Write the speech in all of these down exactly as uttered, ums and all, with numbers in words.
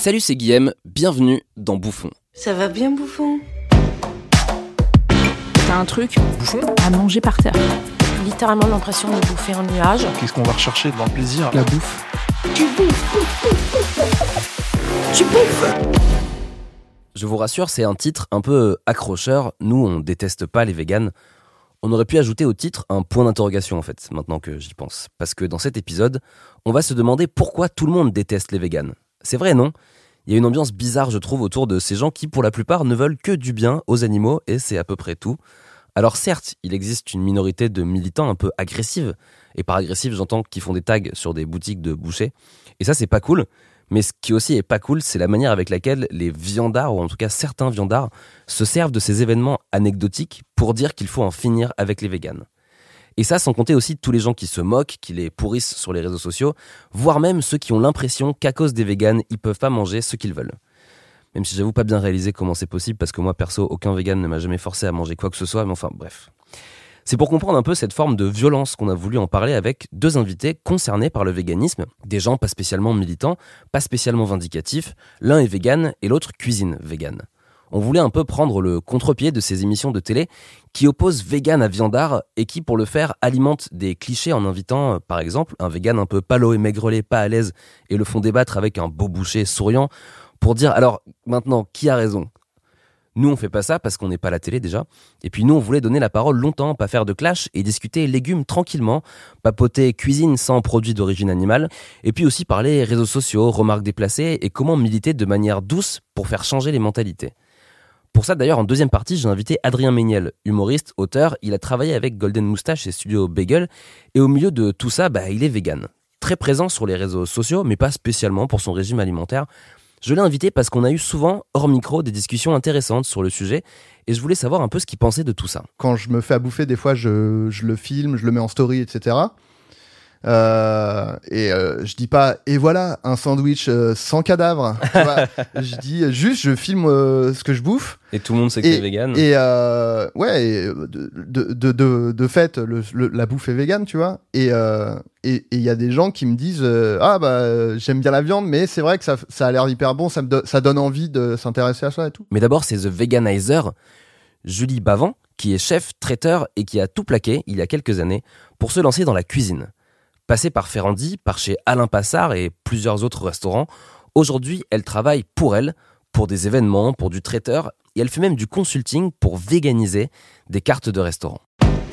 Salut, c'est Guillaume, bienvenue dans Bouffon. Ça va bien, Bouffon? T'as un truc Bouffon à manger par terre. Littéralement l'impression de bouffer un nuage. Qu'est-ce qu'on va rechercher dans le plaisir? La bouffe. Tu bouffes. Tu bouffes. Je vous rassure, c'est un titre un peu accrocheur. Nous, on déteste pas les véganes. On aurait pu ajouter au titre un point d'interrogation en fait, maintenant que j'y pense. Parce que dans cet épisode, on va se demander pourquoi tout le monde déteste les véganes. C'est vrai, non ? Il y a une ambiance bizarre, je trouve, autour de ces gens qui, pour la plupart, ne veulent que du bien aux animaux, et c'est à peu près tout. Alors certes, il existe une minorité de militants un peu agressives, et par agressifs, j'entends qu'ils font des tags sur des boutiques de bouchers, et ça, c'est pas cool. Mais ce qui aussi est pas cool, c'est la manière avec laquelle les viandards, ou en tout cas certains viandards, se servent de ces événements anecdotiques pour dire qu'il faut en finir avec les véganes. Et ça, sans compter aussi tous les gens qui se moquent, qui les pourrissent sur les réseaux sociaux, voire même ceux qui ont l'impression qu'à cause des véganes, ils peuvent pas manger ce qu'ils veulent. Même si j'avoue pas bien réaliser comment c'est possible, parce que moi, perso, aucun végane ne m'a jamais forcé à manger quoi que ce soit, mais enfin, bref. C'est pour comprendre un peu cette forme de violence qu'on a voulu en parler avec deux invités concernés par le véganisme, des gens pas spécialement militants, pas spécialement vindicatifs, l'un est végane et l'autre cuisine végane. On voulait un peu prendre le contre-pied de ces émissions de télé qui opposent vegan à viandard et qui, pour le faire, alimentent des clichés en invitant, par exemple, un vegan un peu palo et maigrelet, pas à l'aise, et le font débattre avec un beau boucher souriant pour dire, alors, maintenant, qui a raison ? Nous, on fait pas ça parce qu'on n'est pas à la télé déjà. Et puis nous, on voulait donner la parole longtemps, pas faire de clash et discuter légumes tranquillement, papoter cuisine sans produits d'origine animale, et puis aussi parler réseaux sociaux, remarques déplacées et comment militer de manière douce pour faire changer les mentalités. Pour ça, d'ailleurs, en deuxième partie, j'ai invité Adrien Méniel, humoriste, auteur. Il a travaillé avec Golden Moustache et Studio Bagel. Et au milieu de tout ça, bah, il est vegan. Très présent sur les réseaux sociaux, mais pas spécialement pour son régime alimentaire. Je l'ai invité parce qu'on a eu souvent, hors micro, des discussions intéressantes sur le sujet. Et je voulais savoir un peu ce qu'il pensait de tout ça. Quand je me fais à bouffer, des fois, je, je le filme, je le mets en story, et cetera. Euh, et euh, je dis pas et voilà un sandwich euh, sans cadavre, tu vois. Je dis juste je filme euh, ce que je bouffe et tout le monde sait que c'est vegan et euh, ouais et de, de, de, de, de fait le, le, la bouffe est vegan, tu vois, et il euh, et il y a des gens qui me disent euh, ah bah j'aime bien la viande mais c'est vrai que ça, ça a l'air hyper bon, ça, me do- ça donne envie de s'intéresser à ça et tout. Mais d'abord c'est The Veganizer, Julie Bavant, qui est chef traiteur et qui a tout plaqué il y a quelques années pour se lancer dans la cuisine. Passée par Ferrandi, par chez Alain Passard et plusieurs autres restaurants, aujourd'hui, elle travaille pour elle, pour des événements, pour du traiteur, et elle fait même du consulting pour véganiser des cartes de restaurants.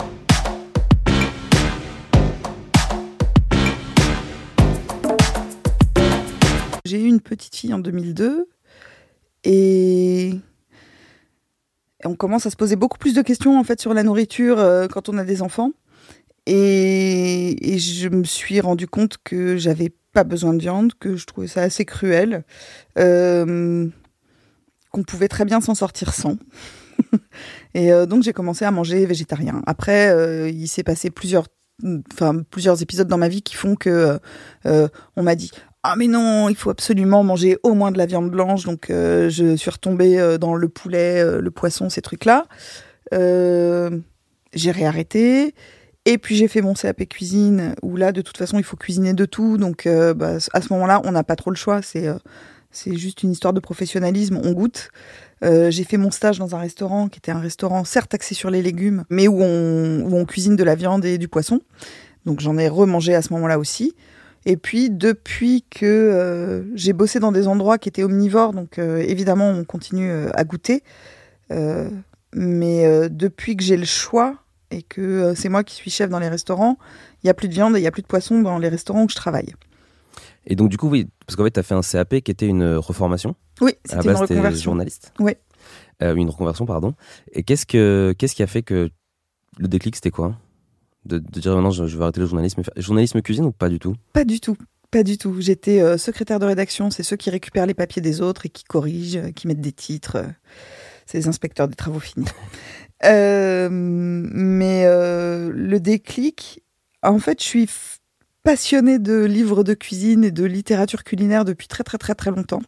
J'ai eu une petite fille en deux mille deux et... et on commence à se poser beaucoup plus de questions en fait, sur la nourriture euh, quand on a des enfants. Et, et je me suis rendu compte que j'avais pas besoin de viande, que je trouvais ça assez cruel, euh, qu'on pouvait très bien s'en sortir sans. Et euh, donc j'ai commencé à manger végétarien. Après, euh, il s'est passé plusieurs, enfin plusieurs épisodes dans ma vie qui font que euh, on m'a dit ah mais non, il faut absolument manger au moins de la viande blanche. Donc euh, je suis retombée dans le poulet, euh, le poisson, ces trucs-là. Euh, j'ai réarrêté. Et puis j'ai fait mon C A P cuisine, où là, de toute façon, il faut cuisiner de tout. Donc euh, bah, à ce moment-là, on n'a pas trop le choix. C'est, euh, c'est juste une histoire de professionnalisme, on goûte. Euh, j'ai fait mon stage dans un restaurant, qui était un restaurant certes axé sur les légumes, mais où on, où on cuisine de la viande et du poisson. Donc j'en ai remangé à ce moment-là aussi. Et puis depuis que euh, j'ai bossé dans des endroits qui étaient omnivores, donc euh, évidemment, on continue euh, à goûter. Euh, mais euh, depuis que j'ai le choix... et que euh, c'est moi qui suis chef dans les restaurants, il n'y a plus de viande et il n'y a plus de poisson dans les restaurants où je travaille. Et donc du coup, oui, parce qu'en fait, tu as fait un C A P qui était une reformation. Oui, c'était à la base, une reconversion. T'es journaliste. Oui. Euh, une reconversion, pardon. Et qu'est-ce, que, qu'est-ce qui a fait que le déclic, c'était quoi ? de, de dire non, je, je vais arrêter le journalisme. Journalisme cuisine ou pas du tout ? Pas du tout. Pas du tout. J'étais euh, secrétaire de rédaction, c'est ceux qui récupèrent les papiers des autres et qui corrigent, euh, qui mettent des titres. Euh, c'est les inspecteurs des travaux finis. Euh, mais euh, le déclic, en fait, je suis f- passionnée de livres de cuisine et de littérature culinaire depuis très très très très longtemps,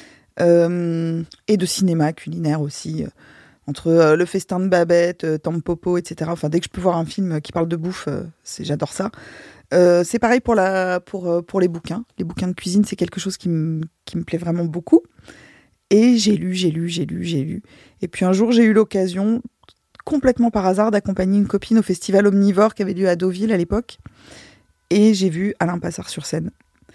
euh, et de cinéma culinaire aussi, euh, entre euh, Le Festin de Babette, euh, Tampopo, et cetera. Enfin, dès que je peux voir un film qui parle de bouffe, euh, c'est, j'adore ça. Euh, c'est pareil pour, la, pour, pour les bouquins. Les bouquins de cuisine, c'est quelque chose qui, m- qui me plaît vraiment beaucoup. Et j'ai lu, j'ai lu, j'ai lu, j'ai lu. Et puis un jour, j'ai eu l'occasion, complètement par hasard, d'accompagner une copine au festival Omnivore qui avait lieu à Deauville à l'époque. Et j'ai vu Alain Passard sur scène.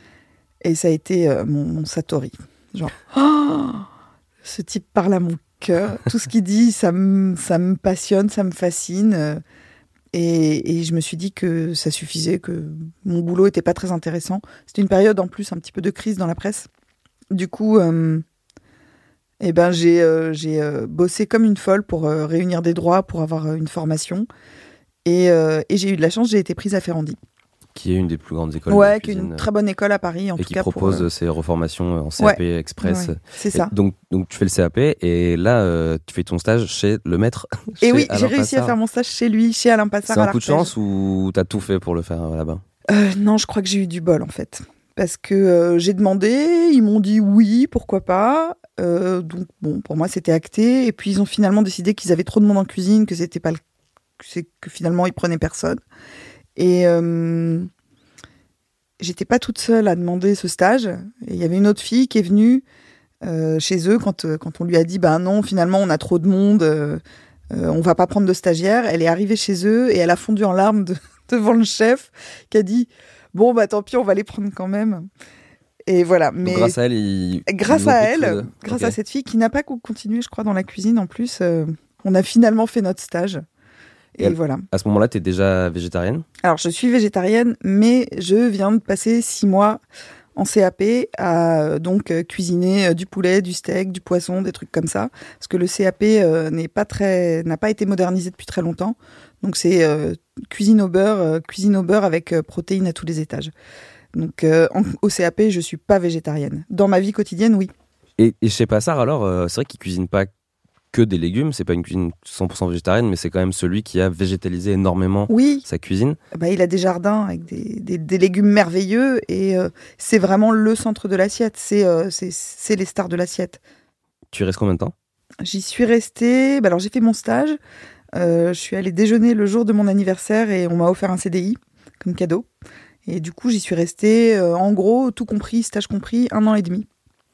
Et ça a été euh, mon, mon Satori. Genre, oh, ce type parle à mon cœur. Tout ce qu'il dit, ça me, ça me passionne, ça me fascine. Et, et je me suis dit que ça suffisait, que mon boulot n'était pas très intéressant. C'était une période en plus un petit peu de crise dans la presse. Du coup, euh, eh ben, j'ai, euh, j'ai euh, bossé comme une folle pour euh, réunir des droits, pour avoir euh, une formation. Et, euh, et j'ai eu de la chance, j'ai été prise à Ferrandi. Qui est une des plus grandes écoles Ouais, de qui est cuisine. une très bonne école à Paris, en et tout qui cas. propose pour, euh... ces reformations en C A P ouais. Express. Ouais, c'est Et ça. donc, donc tu fais le C A P et là, euh, tu fais ton stage chez le maître. Et chez oui, Alain j'ai réussi Passard. à faire mon stage chez lui, chez Alain Passard. C'est à un coup de l'Arpège. chance ou t'as tout fait pour le faire euh, là-bas? euh, Non, je crois que j'ai eu du bol en fait. Parce que euh, j'ai demandé, ils m'ont dit oui, pourquoi pas. Euh, donc bon, pour moi c'était acté. Et puis ils ont finalement décidé qu'ils avaient trop de monde en cuisine, que c'était pas le... que, c'est... que finalement ils prenaient personne. Et euh... j'étais pas toute seule à demander ce stage. Il y avait une autre fille qui est venue euh, chez eux quand, euh, quand on lui a dit bah non, finalement on a trop de monde, euh, euh, on va pas prendre de stagiaire. Elle est arrivée chez eux et elle a fondu en larmes de, devant le chef qui a dit bon bah tant pis, on va les prendre quand même. Et voilà. Mais donc, grâce à elle, il... grâce ils ont à pris elle, tous les deux. grâce Ok. à cette fille qui n'a pas continué, je crois, dans la cuisine en plus, euh, on a finalement fait notre stage. Et, Et elle- voilà. À ce moment-là, t'es déjà végétarienne? Alors, je suis végétarienne, mais je viens de passer six mois en C A P à euh, donc euh, cuisiner euh, du poulet, du steak, du poisson, des trucs comme ça. Parce que le C A P euh, n'est pas très, n'a pas été modernisé depuis très longtemps. Donc, c'est euh, cuisine au beurre, euh, cuisine au beurre avec euh, protéines à tous les étages. Donc, euh, en- au C A P, je suis pas végétarienne. Dans ma vie quotidienne, oui. Et, et chez Passard, alors, euh, c'est vrai qu'ils cuisinent pas que des légumes, c'est pas une cuisine cent pour cent végétarienne, mais c'est quand même celui qui a végétalisé énormément Oui, sa cuisine. bah, il a des jardins avec des, des, des légumes merveilleux et euh, c'est vraiment le centre de l'assiette. C'est, euh, c'est, c'est les stars de l'assiette. Tu y restes combien de temps? J'y suis restée. Bah alors j'ai fait mon stage. Euh, je suis allée déjeuner le jour de mon anniversaire et on m'a offert un C D I comme cadeau. Et du coup, j'y suis restée, euh, en gros, tout compris, stage compris, un an et demi.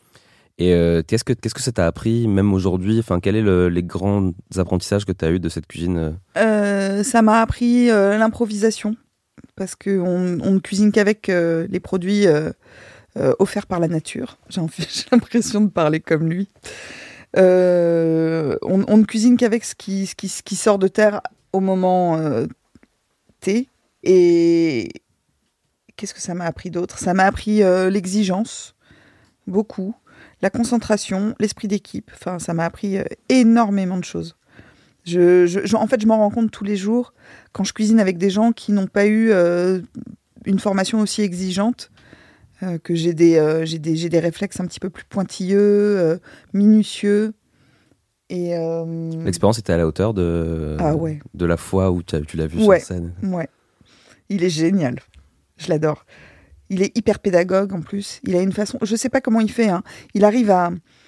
Et euh, qu'est-ce que qu'est-ce que ça t'a appris, même aujourd'hui? Enfin, quels sont le, les grands apprentissages que tu as eu de cette cuisine? euh Euh, ça m'a appris euh, l'improvisation parce qu'on on ne cuisine qu'avec euh, les produits euh, euh, offerts par la nature. J'ai, en fait, j'ai l'impression de parler comme lui. Euh, on, on ne cuisine qu'avec ce qui, ce qui, ce qui sort de terre au moment euh, T. Et qu'est-ce que ça m'a appris d'autre? Ça m'a appris euh, l'exigence, beaucoup, la concentration, l'esprit d'équipe. Enfin, ça m'a appris euh, énormément de choses. Je, je, je, en fait, je m'en rends compte tous les jours quand je cuisine avec des gens qui n'ont pas eu euh, une formation aussi exigeante, euh, que j'ai des, euh, j'ai, des, j'ai des réflexes un petit peu plus pointilleux, euh, minutieux. Et, euh... L'expérience était à la hauteur de, ah ouais. de la fois où tu, tu l'as vu ouais. sur scène. Ouais. Il est génial. Je l'adore. Il est hyper pédagogue en plus. Il a une façon... Je ne sais pas comment il fait. Hein. Il arrive à...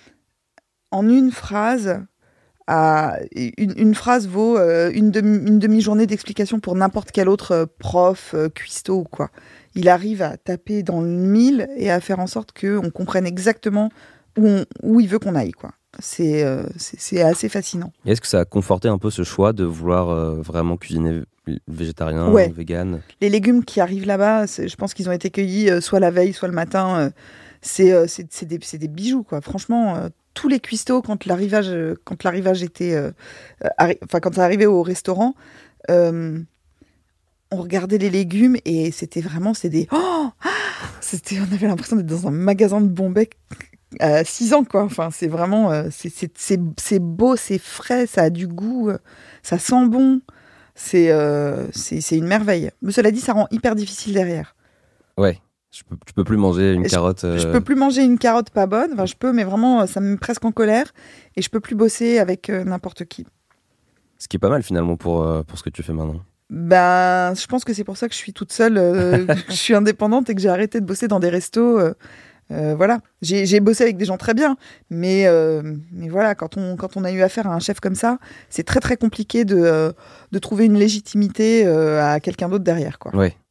En une phrase... À... Une, une phrase vaut euh, une, demi, une demi-journée d'explication pour n'importe quel autre euh, prof, euh, cuistot ou quoi. Il arrive à taper dans le mille et à faire en sorte qu'on comprenne exactement où, on, où il veut qu'on aille, quoi. C'est, euh, c'est, c'est assez fascinant. Et est-ce que ça a conforté un peu ce choix de vouloir euh, vraiment cuisiner végétarien, ouais. vegan? Les légumes qui arrivent là-bas, c'est, je pense qu'ils ont été cueillis euh, soit la veille, soit le matin. Euh, c'est, euh, c'est, c'est, des, c'est des bijoux, quoi. Franchement, euh, tous les cuistots, quand l'arrivage, euh, quand l'arrivage était... Euh, arri- enfin, quand ça arrivait au restaurant, euh, on regardait les légumes et c'était vraiment... C'est des... Oh c'était, on avait l'impression d'être dans un magasin de Bombay à six ans, quoi. Enfin, c'est vraiment... Euh, c'est, c'est, c'est, c'est beau, c'est frais, ça a du goût, euh, ça sent bon. C'est, euh, c'est, c'est une merveille. Mais cela dit, ça rend hyper difficile derrière. Ouais, je peux, tu peux plus manger une je, carotte. Euh... Je peux plus manger une carotte pas bonne. Enfin, je peux, mais vraiment, ça me met presque en colère. Et je peux plus bosser avec euh, n'importe qui. Ce qui est pas mal finalement pour, euh, pour ce que tu fais maintenant. Ben, je pense que c'est pour ça que je suis toute seule, euh, que je suis indépendante et que j'ai arrêté de bosser dans des restos. Euh, euh, voilà, j'ai, j'ai bossé avec des gens très bien, mais, euh, mais voilà, quand on, quand on a eu affaire à un chef comme ça, c'est très très compliqué de, euh, de trouver une légitimité euh, à quelqu'un d'autre derrière, quoi. Ouais.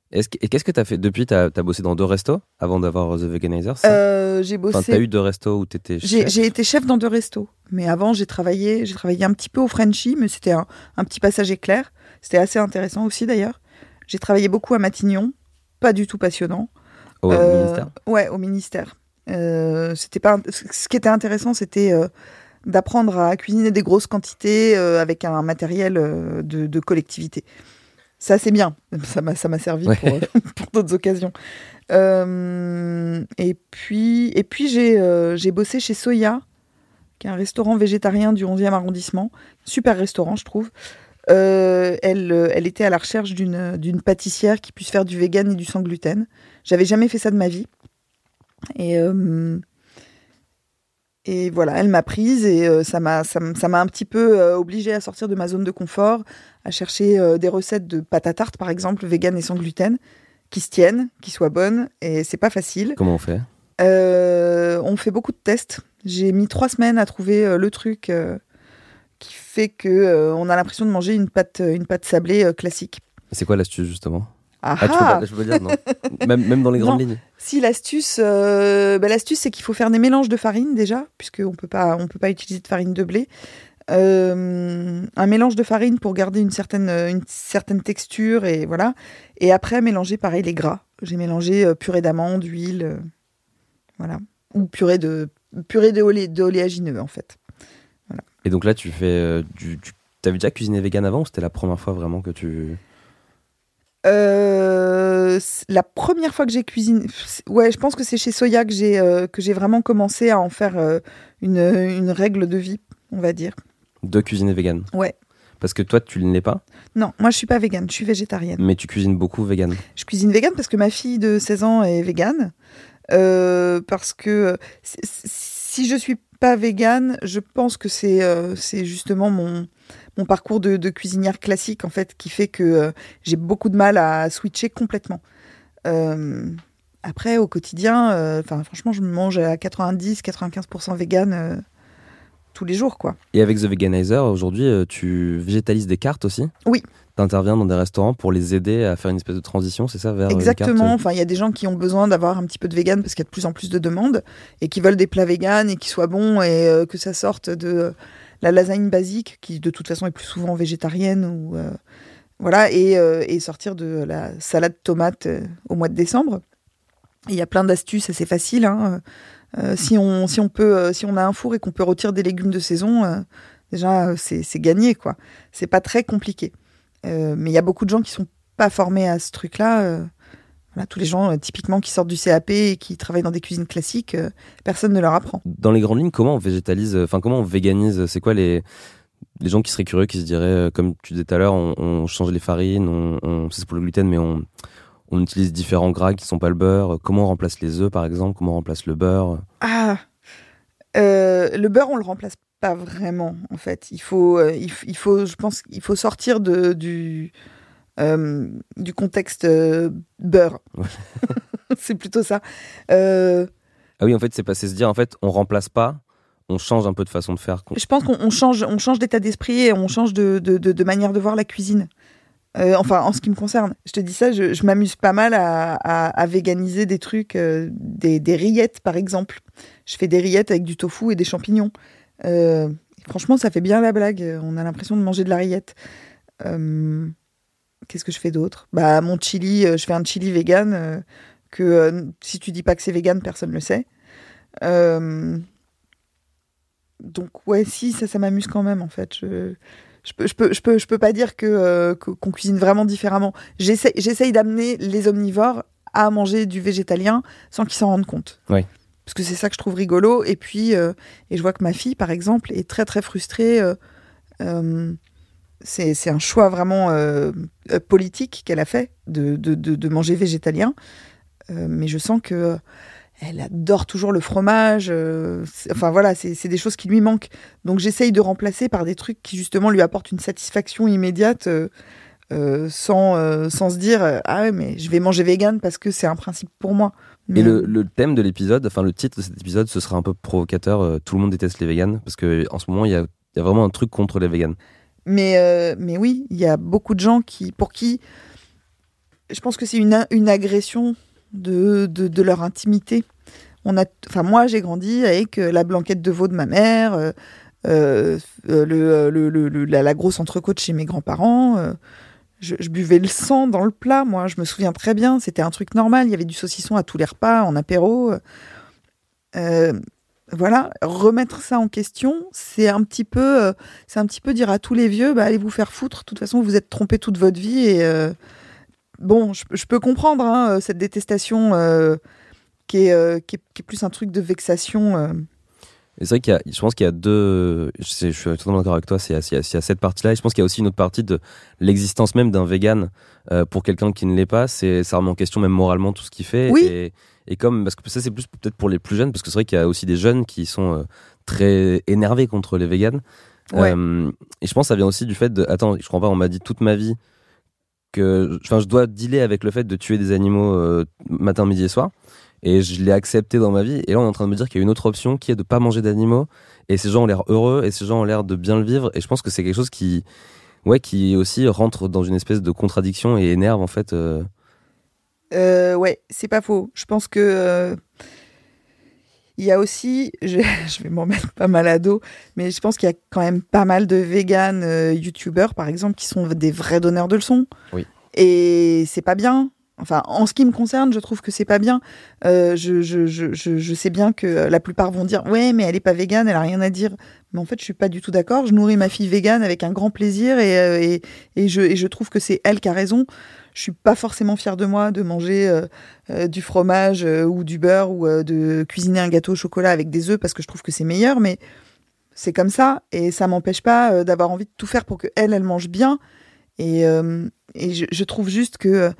Est-ce que- et qu'est-ce que t'as fait depuis? T'as as bossé dans deux restos avant d'avoir The Veganizer, c'est ça? Euh, j'ai bossé. Enfin, t'as eu deux restos où t'étais J'ai, chef. j'ai été chef dans deux restos. Mais avant, j'ai travaillé, j'ai travaillé un petit peu au Frenchy, mais c'était un, un petit passage éclair. C'était assez intéressant aussi, d'ailleurs. J'ai travaillé beaucoup à Matignon. Pas du tout passionnant. Au Euh, ministère. Ouais, au ministère. Euh, c'était pas, ce qui était intéressant, c'était euh, d'apprendre à cuisiner des grosses quantités euh, avec un matériel euh, de, de collectivité. Ça, c'est bien. Ça m'a, ça m'a servi Ouais. pour, pour d'autres occasions. Euh, et puis, et puis j'ai, euh, j'ai bossé chez Soya, qui est un restaurant végétarien du onzième arrondissement. Super restaurant, je trouve. Euh, elle, euh, elle était à la recherche d'une, d'une pâtissière qui puisse faire du vegan et du sans gluten. J'avais jamais fait ça de ma vie. Et, euh, et voilà, elle m'a prise et euh, ça, m'a, ça, m- ça m'a un petit peu euh, obligée à sortir de ma zone de confort, à chercher euh, des recettes de pâte à tarte, par exemple, vegan et sans gluten, qui se tiennent, qui soient bonnes. Et c'est pas facile. Comment on fait? Euh, on fait beaucoup de tests. J'ai mis trois semaines à trouver euh, le truc euh, qui fait que euh, on a l'impression de manger une pâte, une pâte sablée euh, classique. C'est quoi l'astuce, justement? Ah, Ah, tu peux ah pas, je peux dire, non. même, même dans les grandes Non. lignes. Si l'astuce, euh, bah, l'astuce c'est qu'il faut faire des mélanges de farine déjà, puisqu'on peut pas, on peut pas utiliser de farine de blé. Euh, un mélange de farine pour garder une certaine, une certaine texture et voilà. Et après mélanger pareil les gras. J'ai mélangé euh, purée d'amande, huile, euh, voilà, ou purée de purée de olé, d'oléagineux en fait. Et donc là, tu fais euh, du, du... T'avais déjà cuisiné vegan avant ou c'était la première fois vraiment que tu... Euh, c- la première fois que j'ai cuisiné, c'est- ouais, je pense que c'est chez Soya que j'ai euh, que j'ai vraiment commencé à en faire euh, une, une règle de vie, on va dire. De cuisiner vegan? Ouais. Parce que toi, tu ne l'es pas, Non, moi je suis pas végane, je suis végétarienne. mais tu cuisines beaucoup vegan. Je cuisine végane parce que ma fille de seize ans est végane. Euh, parce que euh, si- si je suis pas végane, je pense que c'est euh, c'est justement mon mon parcours de, de cuisinière classique en fait qui fait que euh, j'ai beaucoup de mal à switcher complètement. Euh, après au quotidien, euh, enfin franchement, je me mange à quatre-vingt-dix à quatre-vingt-quinze pour cent végane euh, tous les jours quoi. Et avec The Veganizer, aujourd'hui, euh, tu végétalises des cartes aussi? Oui. T'interviens dans des restaurants pour les aider à faire une espèce de transition, c'est ça, vers euh, les Exactement. cartes Enfin, il y a des gens qui ont besoin d'avoir un petit peu de vegan parce qu'il y a de plus en plus de demandes et qui veulent des plats vegan et qui soient bons et euh, que ça sorte de euh, la lasagne basique qui de toute façon est plus souvent végétarienne ou euh, voilà et, euh, et sortir de la salade tomate euh, au mois de décembre. Il y a plein d'astuces assez faciles. Hein. Euh, si on si on peut euh, si on a un four et qu'on peut rôtir des légumes de saison, euh, déjà euh, c'est c'est gagné quoi. C'est pas très compliqué. Euh, mais il y a beaucoup de gens qui sont pas formés à ce truc-là. euh, Voilà, tous les gens, euh, typiquement, qui sortent du C A P et qui travaillent dans des cuisines classiques, euh, personne ne leur apprend. Dans les grandes lignes, comment on végétalise, euh, enfin comment on véganise? C'est quoi les, les gens qui seraient curieux, qui se diraient, euh, comme tu disais tout à l'heure, on, on change les farines, on, on, c'est pour le gluten, mais on, on utilise différents gras qui sont pas le beurre. Comment on remplace les œufs, par exemple? Comment on remplace le beurre? Ah euh, Le beurre, on le remplace pas vraiment, en fait. Il faut, euh, il, f- il faut je pense qu'il faut sortir de, du, euh, du contexte euh, beurre. Ouais. C'est plutôt ça. Euh, Ah oui, en fait, c'est pas, c'est se dire, en fait, on remplace pas, on change un peu de façon de faire. je pense qu'on on change, on change d'état d'esprit et on change de, de, de, de manière de voir la cuisine. Euh, enfin, en ce qui me concerne, je te dis ça, je, je m'amuse pas mal à, à, à véganiser des trucs, euh, des, des rillettes par exemple. Je fais des rillettes avec du tofu et des champignons. Euh, franchement, ça fait bien la blague. On a l'impression de manger de la rillette. Euh, Qu'est-ce que je fais d'autre? Bah, mon chili, euh, je fais un chili vegan euh, que euh, si tu dis pas que c'est vegan, personne le sait. Euh, donc ouais, si ça, ça m'amuse quand même en fait. Je, je peux, je peux, je peux, je peux pas dire que, euh, que- qu'on cuisine vraiment différemment. J'essaie, j'essaye d'amener les omnivores à manger du végétalien sans qu'ils s'en rendent compte. Oui. Parce que c'est ça que je trouve rigolo. Et puis, euh, et je vois que ma fille, par exemple, est très très frustrée. euh, euh, c'est, c'est un choix vraiment euh, euh, politique qu'elle a fait de, de, de, de manger végétalien. Euh, mais je sens que euh, elle adore toujours le fromage. euh, c'est- enfin voilà, c'est, c'est des choses qui lui manquent. Donc j'essaye de remplacer par des trucs qui justement lui apportent une satisfaction immédiate euh, euh, sans, euh, sans se dire euh, ah ouais, mais je vais manger vegan parce que c'est un principe pour moi. Mais- Et le, le thème de l'épisode, enfin le titre de cet épisode, ce sera un peu provocateur. euh, tout le monde déteste les véganes parce que en ce moment il y a, il y a vraiment un truc contre les véganes. Mais, euh, mais oui, il y a beaucoup de gens qui, pour qui je pense que c'est une, une agression de, de, de leur intimité. On a, enfin, moi, j'ai grandi avec la blanquette de veau de ma mère, euh, euh, le, le, le, le, la, la grosse entrecôte chez mes grands-parents. Euh, je, je buvais le sang dans le plat, moi. Je me souviens très bien. C'était un truc normal. Il y avait du saucisson à tous les repas, en apéro. Euh, voilà. Remettre ça en question, c'est un petit peu, euh, c'est un petit peu dire à tous les vieux, bah, allez vous faire foutre. De toute façon, vous êtes trompés toute votre vie. Et euh, bon, je, je peux comprendre hein, cette détestation. Euh, Qui est, euh, qui, est, qui est plus un truc de vexation. Euh. Et c'est vrai qu'il y a, je pense qu'il y a deux. Je, sais, je suis totalement d'accord avec toi. C'est, il y a, il y a cette partie-là. Et je pense qu'il y a aussi une autre partie de l'existence même d'un vegan euh, pour quelqu'un qui ne l'est pas. C'est, ça remet en question même moralement tout ce qu'il fait. Oui. Et, et comme parce que ça c'est plus peut-être pour les plus jeunes, parce que c'est vrai qu'il y a aussi des jeunes qui sont euh, très énervés contre les végans. Ouais. Euh, et je pense que ça vient aussi du fait de. Attends, je crois pas. On m'a dit toute ma vie que, enfin, je dois dealer avec le fait de tuer des animaux euh, matin, midi et soir. Et je l'ai accepté dans ma vie. Et là, on est en train de me dire qu'il y a une autre option qui est de pas manger d'animaux. Et ces gens ont l'air heureux et ces gens ont l'air de bien le vivre. Et je pense que c'est quelque chose qui, ouais, qui aussi rentre dans une espèce de contradiction et énerve en fait. Euh... Euh, ouais, c'est pas faux. Je pense que euh, il y a aussi, je, je vais m'en mettre pas mal à dos, mais je pense qu'il y a quand même pas mal de véganes euh, youtubeurs, par exemple, qui sont des vrais donneurs de leçons. Oui. Et c'est pas bien. Enfin, en ce qui me concerne, je trouve que c'est pas bien. Euh, je, je, je, je, je sais bien que la plupart vont dire « Ouais, mais elle est pas végane, elle a rien à dire. » Mais en fait, je suis pas du tout d'accord. Je nourris ma fille végane avec un grand plaisir et, et, et, je, et je trouve que c'est elle qui a raison. Je suis pas forcément fière de moi de manger euh, euh, du fromage euh, ou du beurre ou euh, de cuisiner un gâteau au chocolat avec des œufs parce que je trouve que c'est meilleur, mais c'est comme ça et ça m'empêche pas euh, d'avoir envie de tout faire pour que elle, elle mange bien. Et, euh, et je, je trouve juste que euh,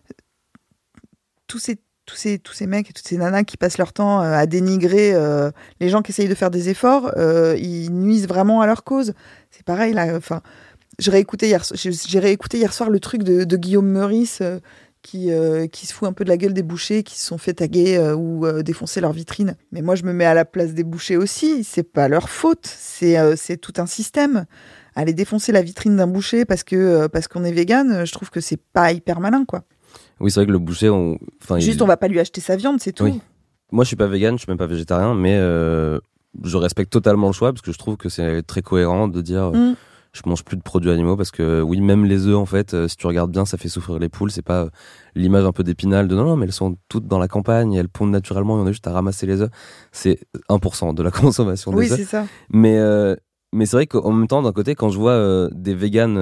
tous ces, tous, ces, tous ces mecs et toutes ces nanas qui passent leur temps euh, à dénigrer euh, les gens qui essayent de faire des efforts, euh, ils nuisent vraiment à leur cause. C'est pareil, là. Enfin, j'ai réécouté hier, j'ai réécouté hier soir le truc de, de Guillaume Meurice euh, qui, euh, qui se fout un peu de la gueule des bouchers qui se sont fait taguer euh, ou euh, défoncer leur vitrine. Mais moi, je me mets à la place des bouchers aussi. C'est pas leur faute. C'est, euh, c'est tout un système. Aller défoncer la vitrine d'un boucher parce que euh, parce qu'on est vegan, je trouve que c'est pas hyper malin, quoi. Oui, c'est vrai que le boucher, on... enfin, juste, il... on va pas lui acheter sa viande, c'est tout. Oui. Moi, je suis pas vegan, je suis même pas végétarien, mais euh, je respecte totalement le choix parce que je trouve que c'est très cohérent de dire euh, Mm. je mange plus de produits animaux parce que oui, même les œufs, en fait, euh, si tu regardes bien, ça fait souffrir les poules. C'est pas euh, l'image un peu d'Épinal de non, non, mais elles sont toutes dans la campagne, elles pondent naturellement et on a juste à ramasser les œufs. C'est un pour cent de la consommation des Oui, œufs. c'est ça. Mais, euh, mais c'est vrai qu'en même temps, d'un côté, quand je vois euh, des véganes,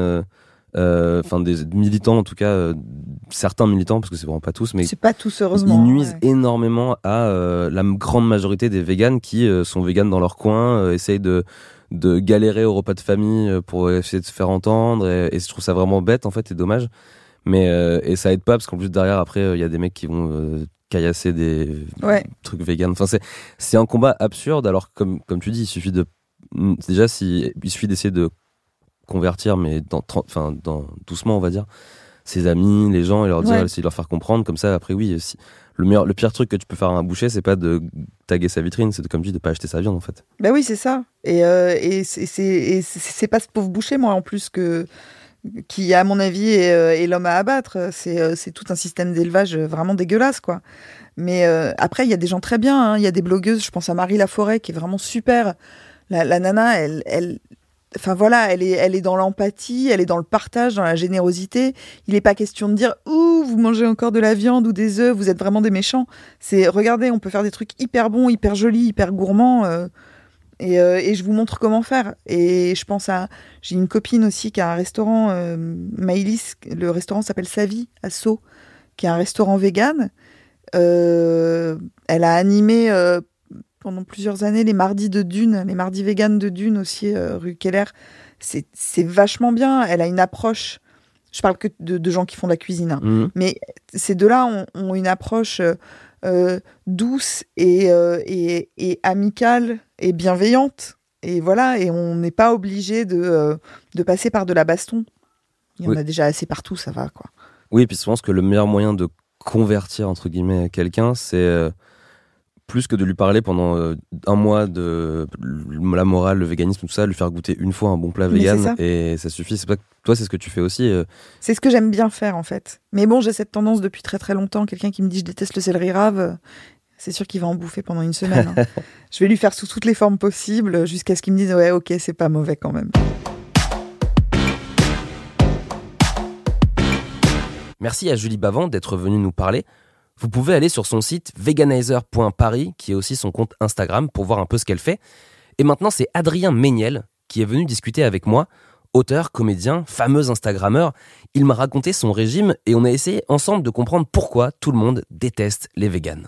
enfin euh, des militants en tout cas, euh, certains militants, parce que c'est vraiment pas tous, mais c'est pas tous, heureusement. ils nuisent ouais. énormément à euh, la grande majorité des véganes qui euh, sont véganes dans leur coin, euh, essayent de, de galérer au repas de famille euh, pour essayer de se faire entendre, et, et je trouve ça vraiment bête en fait, et dommage. Mais, euh, et ça aide pas, parce qu'en plus derrière, après, il euh, y a des mecs qui vont euh, caillasser des Ouais. trucs véganes. Enfin, c'est, c'est un combat absurde, alors comme, comme tu dis, il suffit de... Déjà, si, il suffit d'essayer de convertir, mais dans, enfin, dans, doucement, on va dire, ses amis, les gens, et leur dire, Ouais. essayer de leur faire comprendre. Comme ça, après, oui, si, le, meilleur, le pire truc que tu peux faire à un boucher, c'est pas de taguer sa vitrine, c'est de, comme tu dis, de pas acheter sa viande, en fait. Bah oui, c'est ça. Et, euh, et, c'est, c'est, et c'est, c'est pas ce pauvre boucher, moi, en plus, que, qui, à mon avis, est, est l'homme à abattre. C'est, euh, c'est tout un système d'élevage vraiment dégueulasse, quoi. Mais euh, après, il y a des gens très bien. Hein. Il y a des blogueuses, je pense à Marie Laforêt, qui est vraiment super. La, la nana, elle... elle Enfin voilà, elle est, elle est dans l'empathie, elle est dans le partage, dans la générosité. Il n'est pas question de dire « Ouh, vous mangez encore de la viande ou des œufs, vous êtes vraiment des méchants ». C'est « Regardez, on peut faire des trucs hyper bons, hyper jolis, hyper gourmands euh, et, euh, et je vous montre comment faire ». Et je pense à... J'ai une copine aussi qui a un restaurant, euh, Maïlis, le restaurant s'appelle Sa Vie, à Sceaux, qui est un restaurant vegan. Euh, elle a animé... Euh, pendant plusieurs années, les mardis de Dune, les mardis véganes de Dune aussi, euh, rue Keller. C'est, c'est vachement bien. Elle a une approche, je parle que de, de gens qui font de la cuisine, hein. Mmh. Mais ces deux-là ont, ont une approche euh, douce et, euh, et, et amicale et bienveillante. Et voilà, et on n'est pas obligé de, euh, de passer par de la baston. Il y en Oui. a déjà assez partout, ça va, quoi. Oui, et puis je pense que le meilleur moyen de convertir, entre guillemets, quelqu'un, c'est... Euh, plus que de lui parler pendant euh, un mois de la morale, le véganisme, tout ça, lui faire goûter une fois un bon plat Mais vegan c'est ça. et ça suffit. C'est pas que toi, c'est ce que tu fais aussi. euh. C'est ce que j'aime bien faire, en fait. Mais bon, j'ai cette tendance depuis très très longtemps. Quelqu'un qui me dit je déteste le céleri rave, euh, c'est sûr qu'il va en bouffer pendant une semaine. hein. Je vais lui faire sous toutes les formes possibles jusqu'à ce qu'il me dise ouais, ok, c'est pas mauvais quand même. Merci à Julie Bavant d'être venue nous parler. Vous pouvez aller sur son site veganizer point paris, qui est aussi son compte Instagram, pour voir un peu ce qu'elle fait. Et maintenant, c'est Adrien Méniel qui est venu discuter avec moi, auteur, comédien, fameux Instagrammeur. Il m'a raconté son régime et on a essayé ensemble de comprendre pourquoi tout le monde déteste les véganes.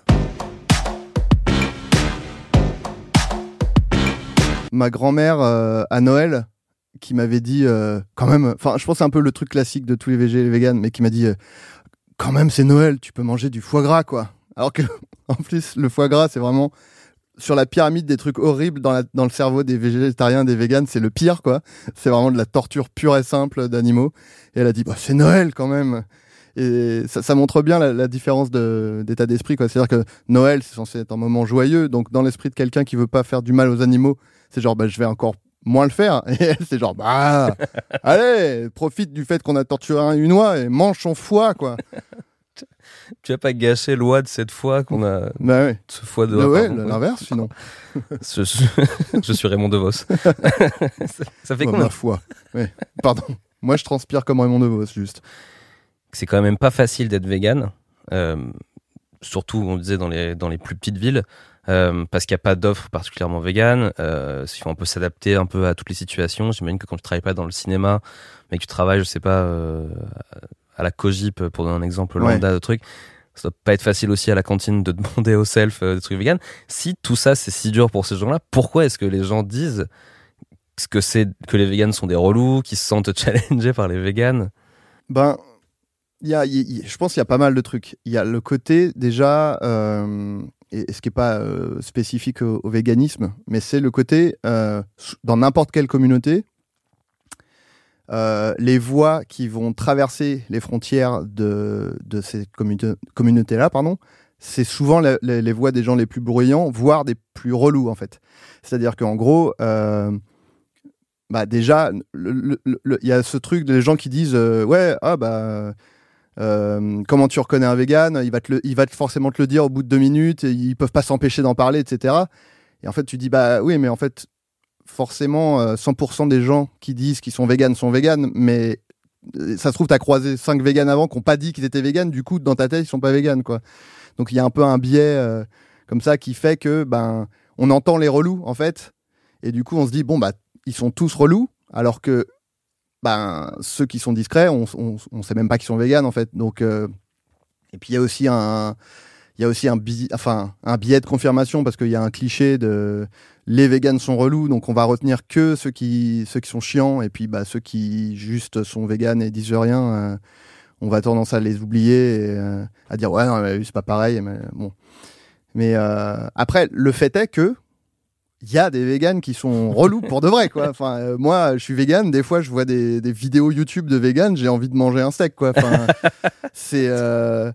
Ma grand-mère euh, à Noël, qui m'avait dit euh, quand même, enfin je pense que c'est un peu le truc classique de tous les végés et les véganes, mais qui m'a dit euh, quand même c'est Noël, tu peux manger du foie gras quoi. Alors que en plus le foie gras c'est vraiment sur la pyramide des trucs horribles dans, la, dans le cerveau des végétariens, des véganes, c'est le pire quoi. C'est vraiment de la torture pure et simple d'animaux. Et elle a dit bah c'est Noël quand même. Et ça, ça montre bien la, la différence de, d'état d'esprit quoi. C'est-à-dire que Noël c'est censé être un moment joyeux, donc dans l'esprit de quelqu'un qui veut pas faire du mal aux animaux, c'est genre bah je vais encore moins le faire. Et elle, c'est genre, bah, allez, profite du fait qu'on a torturé un Hunois et mange son foie, quoi. Tu vas pas gâcher l'oie de cette fois qu'on a. Bah ouais. Ce foie de. Bah ouais, pardon. l'inverse, sinon. Je, suis- je suis Raymond DeVos. ça, ça fait Bah, combien ma foi. Ouais. Pardon. Moi, je transpire comme Raymond DeVos, juste. C'est quand même pas facile d'être vegan. Euh, surtout, on disait, dans les, dans les plus petites villes. Euh, parce qu'il n'y a pas d'offres particulièrement véganes. Euh, il faut un peu s'adapter un peu à toutes les situations. J'imagine que quand tu travailles pas dans le cinéma, mais que tu travailles, je sais pas, euh, à la Cogip, pour donner un exemple lambda de truc, ça doit pas être facile aussi à la cantine de demander au self euh, des trucs véganes. Si tout ça c'est si dur pour ces gens-là, pourquoi est-ce que les gens disent que c'est que les véganes sont des relous, qu'ils se sentent challengés par les véganes? Ben, il y a, y- y- je pense qu'il y a pas mal de trucs. Il y a le côté, déjà, euh, et, et ce qui n'est pas euh, spécifique au, au véganisme, mais c'est le côté, euh, dans n'importe quelle communauté, euh, les voies qui vont traverser les frontières de, de ces communautés- communautés-là, pardon, c'est souvent la- les, les voies des gens les plus bruyants, voire des plus relous, en fait. C'est-à-dire qu'en gros, euh, bah déjà, le- le- le- il y a ce truc des gens qui disent euh, ouais, ah bah, euh, comment tu reconnais un vegan, il va, te le, il va te forcément te le dire au bout de deux minutes, et ils peuvent pas s'empêcher d'en parler, et cetera. Et en fait, tu dis bah oui, mais en fait, forcément, euh, cent pour cent des gens qui disent qu'ils sont véganes sont véganes, mais euh, ça se trouve, tu as croisé cinq véganes avant qui n'ont pas dit qu'ils étaient véganes, du coup, dans ta tête, ils sont pas véganes, quoi. Donc il y a un peu un biais euh, comme ça qui fait que ben on entend les relous, en fait, et du coup, on se dit bon bah ils sont tous relous, alors que ben, ceux qui sont discrets, on, on, on sait même pas qu'ils sont véganes en fait. Donc, euh, et puis il y a aussi un, il y a aussi un, bi, enfin, un biais de confirmation parce qu'il y a un cliché de les véganes sont relous, donc on va retenir que ceux qui, ceux qui sont chiants, et puis bah, ceux qui juste sont véganes et disent rien, euh, on va tendance à les oublier et euh, à dire ouais non mais c'est pas pareil. Mais bon, mais euh, après le fait est que il y a des véganes qui sont relous pour de vrai, quoi. Enfin, euh, moi, je suis végane. Des fois, je vois des, des vidéos YouTube de véganes, j'ai envie de manger un steak, quoi. Enfin, c'est, euh,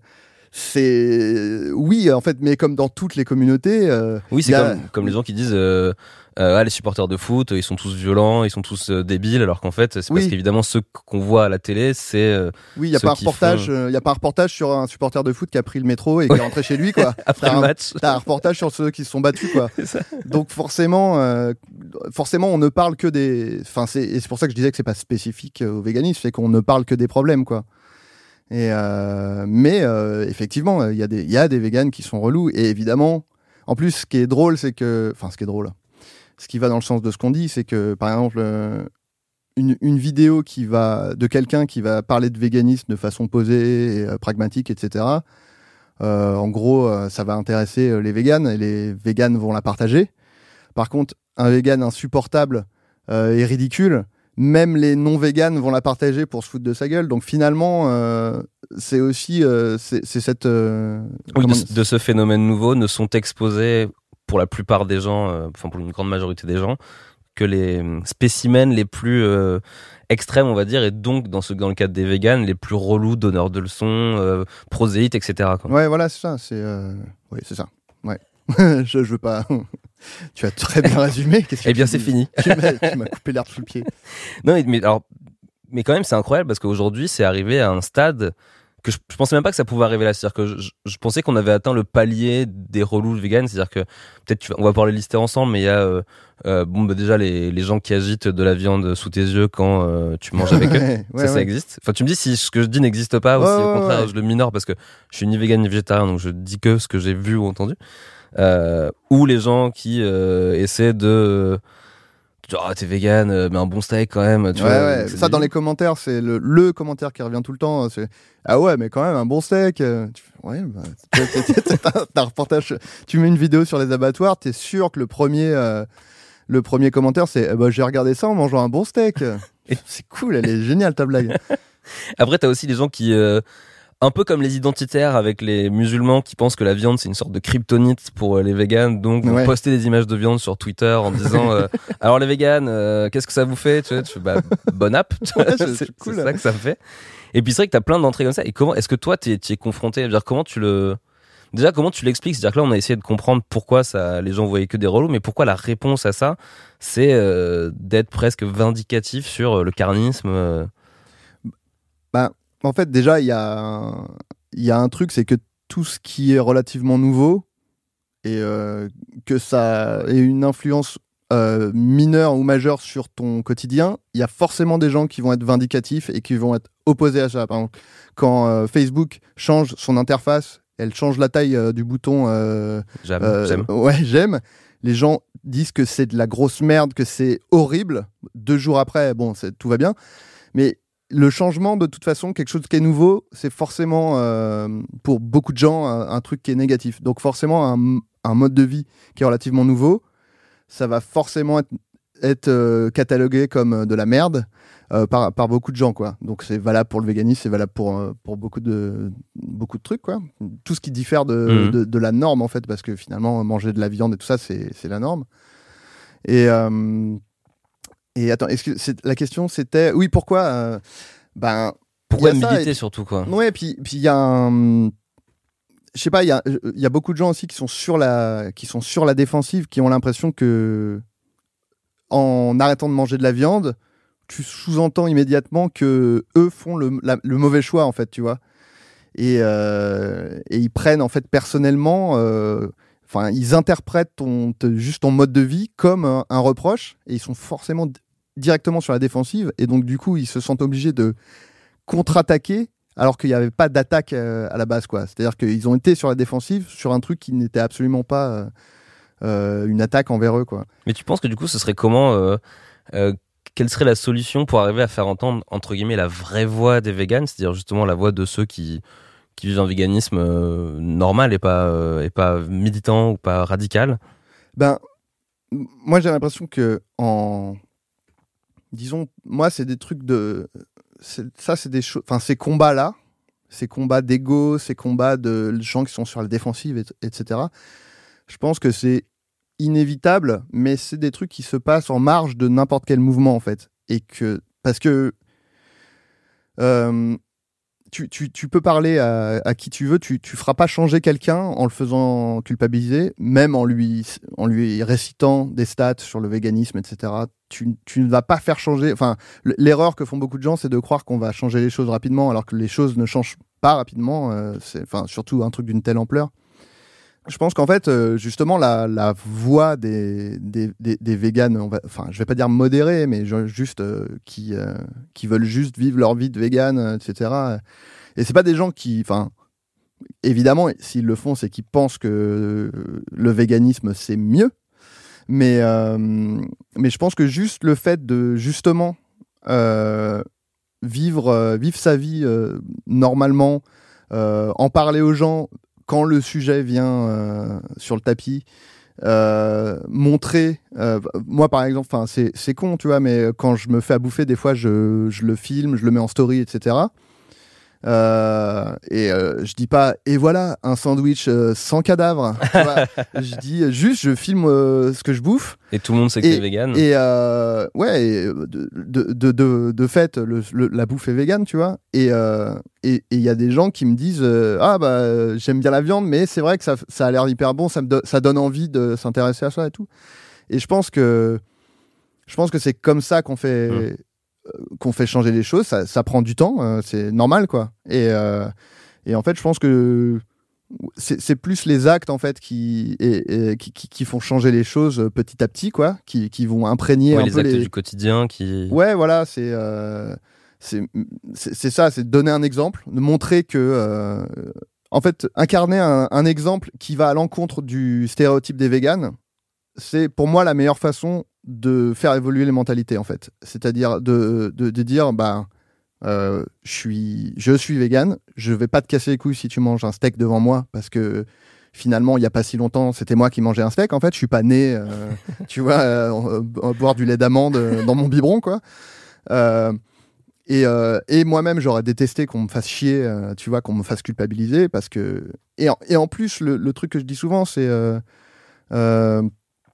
c'est, oui, en fait, mais comme dans toutes les communautés. Euh, Oui, c'est y a- comme, comme les gens qui disent euh, euh, ah, les supporters de foot, ils sont tous violents, ils sont tous euh, débiles, alors qu'en fait, c'est Oui. parce qu'évidemment, ceux qu'on voit à la télé, c'est. euh, Oui, il y a ceux pas un qui reportage. font- euh, Il y a pas un reportage sur un supporter de foot qui a pris le métro et qui est rentré chez lui, quoi. après T'as le un- match. T'as un reportage sur ceux qui se sont battus, quoi. C'est ça. Donc forcément, euh, forcément, on ne parle que des. Enfin, c'est et c'est pour ça que je disais que c'est pas spécifique au véganisme, c'est qu'on ne parle que des problèmes, quoi. Et euh, mais euh, effectivement, il y a des il y a des véganes qui sont relous, et évidemment, en plus, ce qui est drôle, c'est que, enfin, ce qui est drôle, ce qui va dans le sens de ce qu'on dit, c'est que par exemple, euh, une, une vidéo qui va de quelqu'un qui va parler de véganisme de façon posée, et, euh, pragmatique, et cetera. Euh, en gros, euh, ça va intéresser euh, les véganes et les véganes vont la partager. Par contre, un végane insupportable euh, et ridicule, même les non-véganes vont la partager pour se foutre de sa gueule. Donc finalement, euh, c'est aussi euh, c'est, c'est cette... euh, Oui, comment- de, de ce phénomène nouveau ne sont exposés pour la plupart des gens, euh, enfin pour une grande majorité des gens, que les spécimens les plus euh, extrêmes, on va dire, et donc dans, ce, dans le cadre des véganes, les plus relous, donneurs de leçons, euh, proséites, et cetera quoi. Ouais, voilà, c'est ça. C'est, euh, oui, c'est ça. Ouais. je, je veux pas. Tu as très bien résumé. Qu'est-ce que Eh bien, tu c'est dis fini. Tu m'as, tu m'as coupé l'herbe sous le pied. Non, mais alors, mais quand même, c'est incroyable parce qu'aujourd'hui, c'est arrivé à un stade que je, je pensais même pas que ça pouvait arriver là. C'est-à-dire que je, je pensais qu'on avait atteint le palier des relous véganes. C'est-à-dire que peut-être tu vas, on va pouvoir les lister ensemble, mais il y a euh, euh, bon bah déjà les, les gens qui agitent de la viande sous tes yeux quand euh, tu manges avec eux. Ouais, ça, ouais. ça existe. Enfin, tu me dis si ce que je dis n'existe pas ou Ouais, si au ouais, contraire ouais. je le minore parce que je suis ni vegan ni végétarien, donc je dis que ce que j'ai vu ou entendu. Euh, ou les gens qui euh, essaient de genre ah, t'es vegan euh, mais un bon steak quand même tu Ouais, vois, ouais. c'est Ça, dans débile. les commentaires, c'est le, le commentaire qui revient tout le temps. C'est ah ouais, mais quand même, un bon steak. euh, Tu fais, ouais, bah, t'as- t'as- t'as- t'as- t'as un reportage. Tu mets une vidéo sur les abattoirs, t'es sûr que le premier, euh, le premier commentaire, c'est eh bah, j'ai regardé ça en mangeant un bon steak. Et- C'est cool, elle est géniale ta blague. Après t'as aussi les gens qui euh, un peu comme les identitaires avec les musulmans qui pensent que la viande c'est une sorte de kryptonite pour euh, les véganes, donc vont Ouais. poster des images de viande sur Twitter en disant euh, alors les véganes euh, qu'est-ce que ça vous fait, tu vois, tu fais, bah, bonne app, tu vois, Ouais, c'est- c'est, c'est c'est cool. ça que ça me fait. Et puis c'est vrai que t'as plein d'entrées comme ça. Et comment est-ce que toi t'es, t'y es confronté, je veux dire, comment tu le déjà comment tu l'expliques, c'est-à-dire que là on a essayé de comprendre pourquoi ça les gens voyaient que des relous, mais pourquoi la réponse à ça c'est euh, d'être presque vindicatif sur euh, le carnisme euh. En fait, déjà, il y a, un- il y a un truc, c'est que tout ce qui est relativement nouveau et euh, que ça ait une influence euh, mineure ou majeure sur ton quotidien, il y a forcément des gens qui vont être vindicatifs et qui vont être opposés à ça. Par exemple, quand euh, Facebook change son interface, elle change la taille euh, du bouton euh, J'aime, euh, j'aime. ouais, j'aime. Les gens disent que c'est de la grosse merde, que c'est horrible. Deux jours après, bon, c'est, tout va bien. Mais le changement, de toute façon, quelque chose qui est nouveau, c'est forcément, euh, pour beaucoup de gens, un, un truc qui est négatif. Donc forcément, un, un mode de vie qui est relativement nouveau, ça va forcément être, être euh, catalogué comme euh, de la merde euh, par, par beaucoup de gens, quoi. Donc c'est valable pour le véganisme, c'est valable pour, euh, pour beaucoup, de, beaucoup de trucs, quoi. Tout ce qui diffère de, Mhm. de, de la norme, en fait, parce que finalement, manger de la viande et tout ça, c'est, c'est la norme. Et... euh, Et attends, est-ce que c'est, la question c'était oui pourquoi euh, ben Pourquoi il y a ça, militer et puis- surtout quoi. Ouais, puis puis il y a un je sais pas, il y a il y a beaucoup de gens aussi qui sont sur la qui sont sur la défensive, qui ont l'impression que en arrêtant de manger de la viande, tu sous-entends immédiatement que eux font le, la- le mauvais choix en fait, tu vois. Et, euh, et ils prennent en fait personnellement euh, enfin, ils interprètent ton, te- juste ton mode de vie comme un, un reproche et ils sont forcément d- directement sur la défensive et donc du coup ils se sentent obligés de contre-attaquer alors qu'il n'y avait pas d'attaque euh, à la base, quoi. C'est-à-dire qu'ils ont été sur la défensive sur un truc qui n'était absolument pas euh, euh, une attaque envers eux, quoi. Mais tu penses que du coup, ce serait comment euh, euh, quelle serait la solution pour arriver à faire entendre entre guillemets la vraie voix des véganes, c'est-à-dire justement la voix de ceux qui qui vivent un véganisme euh, normal et pas euh, et pas militant ou pas radical. Ben, m- moi j'ai l'impression que en disons, moi c'est des trucs de c'est- ça c'est des choses, enfin ces combats là, ces combats d'ego, ces combats de gens qui sont sur la défensive, et- etc. Je pense que c'est inévitable, mais c'est des trucs qui se passent en marge de n'importe quel mouvement en fait, et que parce que euh, tu, tu, tu peux parler à, à qui tu veux, tu, tu feras pas changer quelqu'un en le faisant culpabiliser, même en lui, en lui récitant des stats sur le véganisme, et cetera. Tu, tu ne vas pas faire changer. Enfin, l- l'erreur que font beaucoup de gens, c'est de croire qu'on va changer les choses rapidement, alors que les choses ne changent pas rapidement. Euh, c'est, enfin, surtout un truc d'une telle ampleur. Je pense qu'en fait, euh, justement, la, la voix des, des, des, des véganes, on va, enfin, je vais pas dire modérés, mais je- juste euh, qui, euh, qui veulent juste vivre leur vie de végane, euh, et cetera. Et c'est pas des gens qui, enfin, évidemment, s'ils le font, c'est qu'ils pensent que euh, le véganisme c'est mieux. Mais, euh, mais je pense que juste le fait de justement euh, vivre, euh, vivre sa vie euh, normalement, euh, en parler aux gens quand le sujet vient euh, sur le tapis, euh, montrer. Euh, moi, par exemple, enfin, c'est, c'est con, tu vois, mais quand je me fais à bouffer, des fois, je, je le filme, je le mets en story, et cetera. Euh, et euh, je dis pas et voilà un sandwich euh, sans cadavre. Tu vois, je dis euh, juste je filme euh, ce que je bouffe. Et tout le monde sait que Et- t'es vegan. Et euh, ouais, et de, de, de, de, de fait, le, le- la bouffe est végane, tu vois. Et il euh, et, et y a des gens qui me disent euh, ah bah euh, j'aime bien la viande, mais c'est vrai que ça, ça a l'air hyper bon, ça, me do- ça donne envie de s'intéresser à ça et tout. Et je pense que je pense que c'est comme ça qu'on fait Mmh. euh, qu'on fait changer les choses. Ça, ça prend du temps, euh, c'est normal quoi. Et euh, et en fait, je pense que c'est c'est plus les actes en fait qui, et, et qui, qui, qui font changer les choses petit à petit quoi, qui, qui vont imprégner Ouais, un les peu actes les. du quotidien qui. Ouais, voilà, c'est euh, c'est c'est c'est ça, c'est de donner un exemple, de montrer que euh, en fait incarner un, un exemple qui va à l'encontre du stéréotype des véganes, c'est pour moi la meilleure façon de faire évoluer les mentalités en fait. C'est-à-dire de, de, de dire bah euh, je suis je suis végane, je vais pas te casser les couilles si tu manges un steak devant moi parce que finalement il y a pas si longtemps c'était moi qui mangeais un steak en fait, je suis pas né euh, tu vois euh, euh, boire du lait d'amande euh, dans mon biberon quoi. Euh, et, euh, et moi-même j'aurais détesté qu'on me fasse chier, euh, tu vois, qu'on me fasse culpabiliser parce que et en, et en plus le, le truc que je dis souvent c'est euh, euh,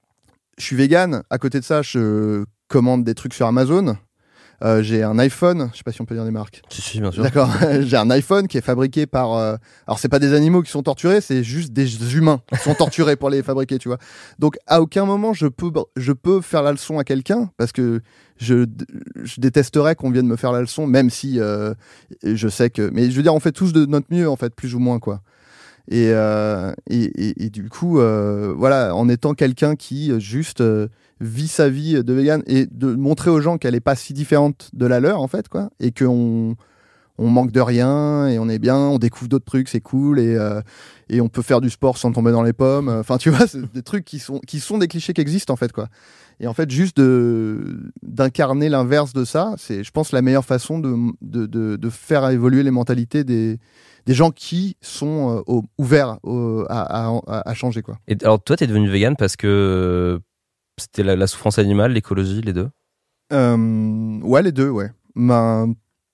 je suis végane, à côté de ça je commande des trucs sur Amazon. Euh, j'ai un iPhone, je sais pas si on peut dire des marques. Si, si, bien sûr. D'accord, j'ai un iPhone qui est fabriqué par. Euh... Alors c'est pas des animaux qui sont torturés, c'est juste des humains qui sont torturés pour les fabriquer, tu vois. Donc à aucun moment je peux je peux faire la leçon à quelqu'un parce que je je détesterais qu'on vienne me faire la leçon, même si euh, je sais que. Mais je veux dire, on fait tous de notre mieux en fait, plus ou moins quoi. Et euh, et, et, et du coup, euh, voilà, en étant quelqu'un qui euh, juste euh, vit sa vie de vegan et de montrer aux gens qu'elle est pas si différente de la leur en fait quoi, et qu'on on manque de rien et on est bien, on découvre d'autres trucs, c'est cool et euh, et on peut faire du sport sans tomber dans les pommes. Enfin, tu vois, c'est des trucs qui sont qui sont des clichés qui existent en fait quoi. Et en fait, juste de d'incarner l'inverse de ça, c'est, je pense, la meilleure façon de de de, de faire évoluer les mentalités des des gens qui sont euh, au, ouverts au, à, à, à changer quoi. Et alors toi, t'es devenu vegan parce que euh, c'était la, la souffrance animale, l'écologie, les deux. Euh, ouais, les deux, ouais. Ben,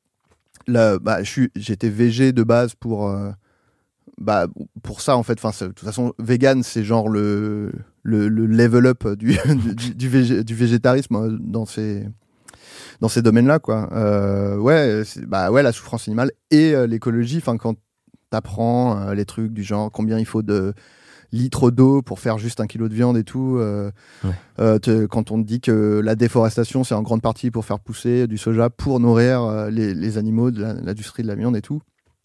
là, bah, je suis, j'étais végé de base pour, euh, bah, pour ça en fait. Enfin, c'est- de toute façon, vegan, c'est genre le, le, le level up du, du, du, végé- du végétarisme euh, dans ces, dans ces domaines-là, quoi. Euh, ouais, c'est- bah ouais, la souffrance animale et euh, l'écologie. Enfin, quand t'apprends euh, les trucs du genre combien il faut de litres d'eau pour faire juste un kilo de viande et tout. Euh, Ouais. euh, te- quand on te dit que la déforestation, c'est en grande partie pour faire pousser du soja pour nourrir euh, les, les animaux de la- l'industrie de la viande et tout.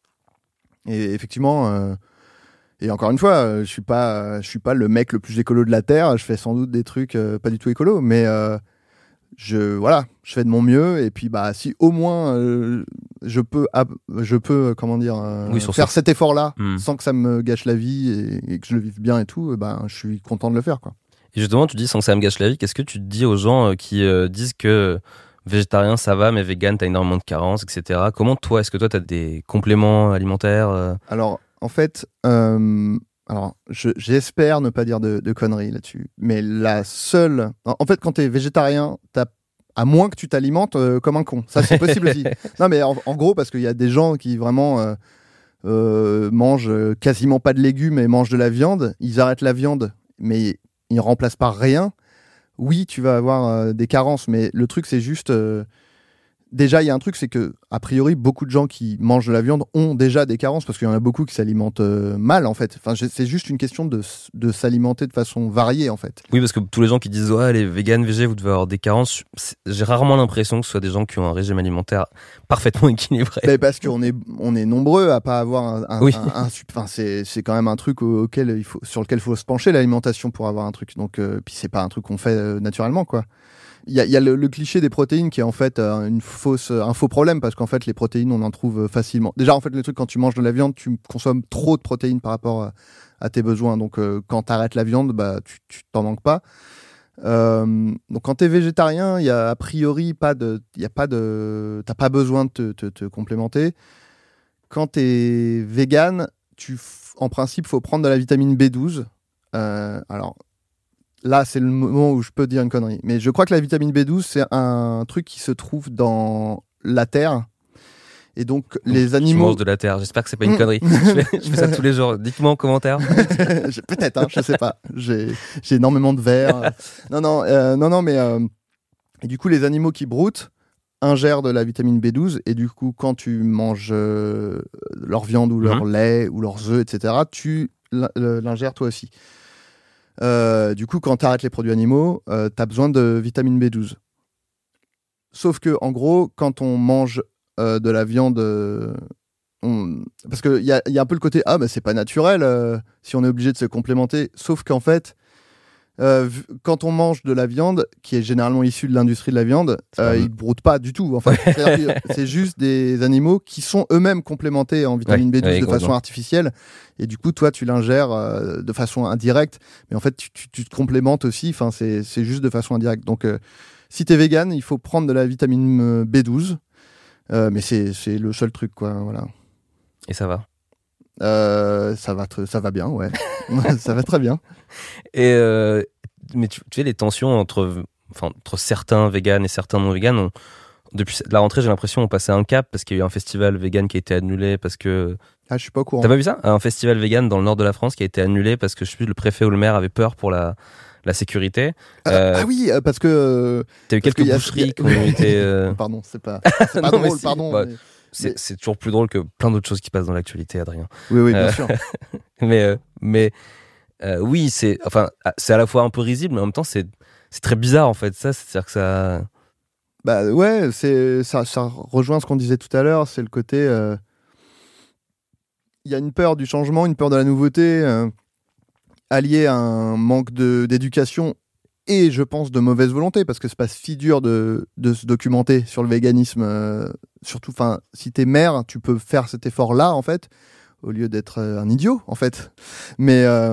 Et effectivement, euh, et encore une fois, euh, je suis pas, euh, je suis pas le mec le plus écolo de la terre. Je fais sans doute des trucs euh, pas du tout écolo, mais euh, je, voilà, je fais de mon mieux. Et puis, bah, si au moins euh, je peux, ab- je peux, euh, comment dire, euh, Oui, sur faire ce- cet effort-là Hmm. sans que ça me gâche la vie et, et que je le vive bien et tout, euh, ben, je suis content de le faire, quoi. Et justement, tu dis sans que ça me gâche la vie, qu'est-ce que tu te dis aux gens euh, qui euh, disent que végétarien ça va, mais vegan t'as énormément de carences, et cetera. Comment toi, est-ce que toi t'as des compléments alimentaires euh Alors, en fait, euh, alors, je- j'espère ne pas dire de, de conneries là-dessus, mais la seule. En en fait, quand tu es végétarien, t'as à moins que tu t'alimentes euh, comme un con. Ça, c'est possible aussi. Non, mais en, en gros, parce qu'il y a des gens qui vraiment euh, euh, mangent euh, quasiment pas de légumes et mangent de la viande. Ils arrêtent la viande, mais ils ne remplacent par rien. Oui, tu vas avoir euh, des carences, mais le truc, c'est juste. euh, Déjà, il y a un truc, c'est que, a priori, beaucoup de gens qui mangent de la viande ont déjà des carences parce qu'il y en a beaucoup qui s'alimentent euh, mal, en fait. Enfin, je- c'est juste une question de, s- de s'alimenter de façon variée, en fait. Oui, parce que tous les gens qui disent ouais, les vegan, végé, vous devez avoir des carences, c'est- j'ai rarement l'impression que ce soit des gens qui ont un régime alimentaire parfaitement équilibré. Mais parce qu'on est, on est nombreux à pas avoir un. un- Oui. un- un sup- enfin, c'est, c'est quand même un truc au- auquel il faut, sur lequel il faut se pencher, l'alimentation, pour avoir un truc. Donc, euh, puis c'est pas un truc qu'on fait euh, naturellement, quoi. Il y a, il y a le, le cliché des protéines qui est en fait euh, une fausse, un faux problème parce qu'en fait les protéines on en trouve facilement. Déjà en fait le truc quand tu manges de la viande tu consommes trop de protéines par rapport à, à tes besoins donc euh, quand tu arrêtes la viande bah tu, tu t'en manques pas. Euh, donc quand tu es végétarien il y a a priori pas de, il y a pas de, t'as pas besoin de te, te, te complémenter. Quand tu es vegan tu f- en principe faut prendre de la vitamine B douze. Euh, alors là, c'est le moment où je peux dire une connerie. Mais je crois que la vitamine B douze, c'est un truc qui se trouve dans la terre Et donc, les animaux... Je mange de la terre, j'espère que c'est pas une connerie. je, fais, je fais ça tous les jours, dites-moi en commentaire. Peut-être, hein, je sais pas. J'ai, j'ai énormément de verre. non, non, euh, non, non, mais... Euh... Et du coup, les animaux qui broutent ingèrent de la vitamine B douze, et du coup, quand tu manges euh, leur viande ou leur mmh. lait ou leurs œufs, et cetera, tu l'ingères toi aussi. Euh, du coup, quand tu arrêtes les produits animaux, euh, tu as besoin de vitamine B douze. Sauf que, en gros, quand on mange euh, de la viande... Euh, on... Parce qu'il y a, y a un peu le côté « Ah, bah, c'est pas naturel euh, si on est obligé de se complémenter ». Sauf qu'en fait... Euh, quand on mange de la viande, qui est généralement issue de l'industrie de la viande, euh, ils ne broutent pas du tout. En fait. C'est juste des animaux qui sont eux-mêmes complémentés en vitamine ouais, B douze ouais, de façon artificielle. Et du coup, toi, tu l'ingères euh, de façon indirecte. Mais en fait, tu, tu, tu te complémentes aussi. C'est, c'est juste de façon indirecte. Donc, euh, si tu es vegan, il faut prendre de la vitamine B douze. Euh, mais c'est, c'est le seul truc, quoi. Voilà. Et ça va euh, ça va, tr- ça va bien, ouais. Ça va très bien. Et euh, mais tu, tu sais, les tensions entre, enfin, entre certains véganes et certains non véganes, on, depuis la rentrée, j'ai l'impression, on passait un cap parce qu'il y a eu un festival vegan qui a été annulé parce que. Ah, je suis pas au courant. T'as pas vu ça ? Un festival vegan dans le nord de la France qui a été annulé parce que je sais plus, le préfet ou le maire avait peur pour la. La sécurité. Euh, euh, ah oui, euh, parce que. Euh, T'as eu quelques boucheries qui ont été. Euh... Pardon, c'est pas, c'est pas non, drôle, si, pardon. Bah, mais... c'est, mais... c'est toujours plus drôle que plein d'autres choses qui passent dans l'actualité, Adrien. Oui, oui, bien euh... sûr. mais euh, mais euh, oui, c'est, enfin, c'est à la fois un peu risible, mais en même temps, c'est, c'est très bizarre en fait. Ça, c'est-à-dire que ça. Bah ouais, c'est, ça, ça rejoint ce qu'on disait tout à l'heure, c'est le côté. Il euh... y a une peur du changement, une peur de la nouveauté. Euh... allié à un manque de, d'éducation et, je pense, de mauvaise volonté, parce que c'est pas si dur de, de se documenter sur le véganisme. Euh, surtout, si t'es mère, tu peux faire cet effort-là, en fait, au lieu d'être un idiot, en fait. Mais, euh,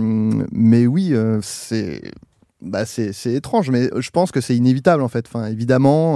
mais oui, euh, c'est, bah, c'est, c'est étrange, mais je pense que c'est inévitable, en fait. Enfin, évidemment,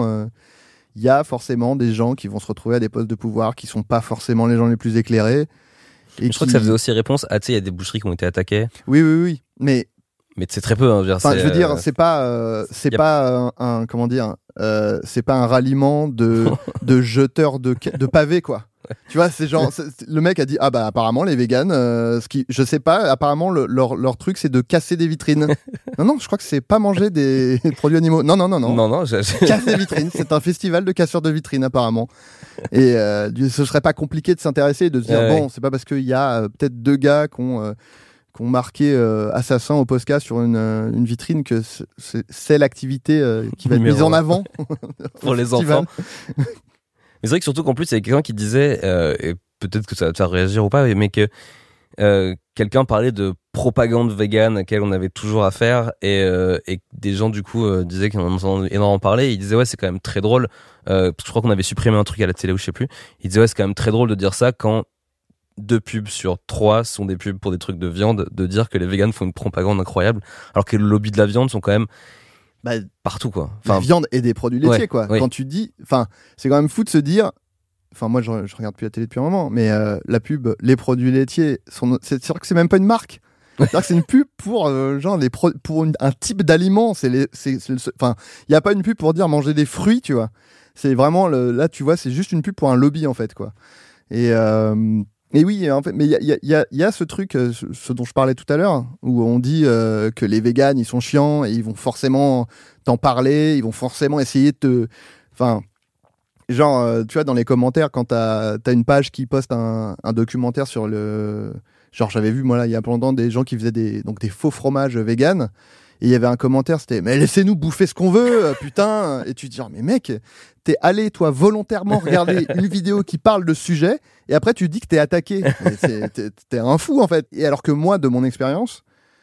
il euh, y a forcément des gens qui vont se retrouver à des postes de pouvoir qui sont pas forcément les gens les plus éclairés. Et je qui... crois que ça faisait aussi réponse à, tu sais, il y a des boucheries qui ont été attaquées. Oui, oui, oui. Mais, mais c'est très peu. Hein, je veux dire, c'est, je veux dire euh... c'est pas, euh, c'est a... pas un, un, comment dire, euh, c'est pas un ralliement de, de jeteurs de, de pavés, quoi. Ouais. Tu vois, c'est genre, c'est, le mec a dit, ah bah apparemment les véganes, euh, ce qui, je sais pas, apparemment le, leur, leur truc c'est de casser des vitrines. non, non, je crois que c'est pas manger des produits animaux. Non, non, non, non. Non, non, j'ai... Casse des vitrines. C'est un festival de casseurs de vitrines apparemment. Et euh, ce serait pas compliqué de s'intéresser et de se dire, ouais, bon, ouais. c'est pas parce qu'il y a euh, peut-être deux gars qui ont, euh, qui ont marqué euh, assassin au Posca sur une, euh, une vitrine que c'est, c'est l'activité euh, qui va être mise en avant pour les enfants. Mais c'est vrai que surtout qu'en plus, il y a quelqu'un qui disait, euh, et peut-être que ça va te faire réagir ou pas, mais que euh, quelqu'un parlait de propagande végane à laquelle on avait toujours affaire, et, euh, et des gens du coup euh, disaient qu'ils en ont énormément parlé, et ils disaient ouais, c'est quand même très drôle, euh, parce que je crois qu'on avait supprimé un truc à la télé ou je sais plus, ils disaient ouais, c'est quand même très drôle de dire ça quand deux pubs sur trois sont des pubs pour des trucs de viande, de dire que les véganes font une propagande incroyable, alors que le lobby de la viande sont quand même bah, partout, quoi. Enfin, la viande et des produits laitiers, ouais, quoi. Oui. Quand tu dis, enfin, c'est quand même fou de se dire, enfin, moi, je, je regarde plus la télé depuis un moment, mais euh, la pub, les produits laitiers, sont, c'est, c'est sûr que c'est même pas une marque. C'est-à-dire que c'est une pub pour euh, genre les pro, pour une, un type d'aliment. C'est les, c'est, c'est le, enfin, il y a pas une pub pour dire manger des fruits, tu vois. C'est vraiment le, là, tu vois, c'est juste une pub pour un lobby en fait, quoi. Et euh, Et oui, en fait, mais il y a, y, a, y a ce truc, euh, ce, ce dont je parlais tout à l'heure, où on dit euh, que les véganes, ils sont chiants et ils vont forcément t'en parler, ils vont forcément essayer de te... Enfin, genre, euh, tu vois, dans les commentaires, quand t'as, t'as une page qui poste un, un documentaire sur le... Genre, j'avais vu, moi, là, il y a pas longtemps, des gens qui faisaient des, donc, des faux fromages véganes. Et il y avait un commentaire, c'était « Mais laissez-nous bouffer ce qu'on veut, putain !» Et tu te dis « Mais mec, t'es allé, toi, volontairement regarder une vidéo qui parle de ce sujet, et après tu dis que t'es attaqué. C'est, t'es, t'es un fou, en fait. » Et alors que moi, de mon expérience,